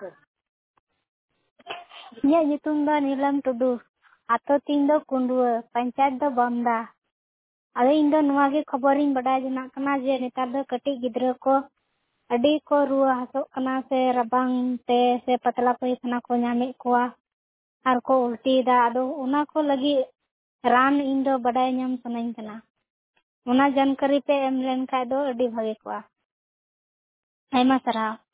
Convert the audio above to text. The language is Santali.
ᱤᱧᱟᱹᱜ ᱧᱩᱛᱩᱢ ᱫᱚ ᱱᱤᱞᱚᱢ ᱴᱩᱰᱩ, ᱟᱛᱳ ᱛᱤᱧ ᱫᱚ ᱠᱩᱸᱰᱩᱣᱟᱹ, ᱯᱚᱧᱪᱟᱭᱮᱛ ᱫᱚ ᱵᱚᱢᱫᱟ। ᱟᱫᱚ ᱤᱧ ᱫᱚ ᱱᱚᱣᱟ ᱜᱮ ᱠᱷᱚᱵᱚᱨᱤᱧ ᱵᱟᱰᱟᱭ ᱡᱚᱱᱟᱜ ᱠᱟᱱᱟ ᱡᱮ ᱱᱮᱛᱟᱨ ᱫᱚ ᱠᱟᱹᱴᱤᱡ ᱜᱤᱫᱽᱨᱟᱹ ᱠᱚ ᱟᱹᱰᱤ ᱠᱚ ᱨᱩᱣᱟᱹ ᱦᱟᱹᱥᱩᱜ ᱠᱟᱱᱟ ᱥᱮ ᱨᱟᱵᱟᱝ ᱛᱮ ᱥᱮ ᱯᱟᱛᱞᱟ ᱯᱟᱭᱠᱷᱟᱱᱟ ᱠᱚ ᱧᱟᱢᱮᱫ ᱠᱚᱣᱟ ᱟᱨ ᱠᱚ ᱩᱞᱴᱤᱭᱮᱫᱟ। ᱟᱫᱚ ᱚᱱᱟ ᱠᱚ ᱞᱟᱹᱜᱤᱫ ᱨᱟᱱ ᱤᱧ ᱫᱚ ᱵᱟᱰᱟᱭ ᱧᱟᱢ ᱥᱟᱱᱟᱧ ᱠᱟᱱᱟ। ᱚᱱᱟ ᱡᱟᱱᱠᱟᱨᱤ ᱯᱮ ᱮᱢ ᱞᱮᱱ ᱠᱷᱟᱡ ᱫᱚ ᱟᱹᱰᱤ ᱵᱷᱟᱜᱮ ᱠᱚᱜᱼᱟ। ᱟᱭᱢᱟ ᱥᱟᱨᱦᱟᱣ।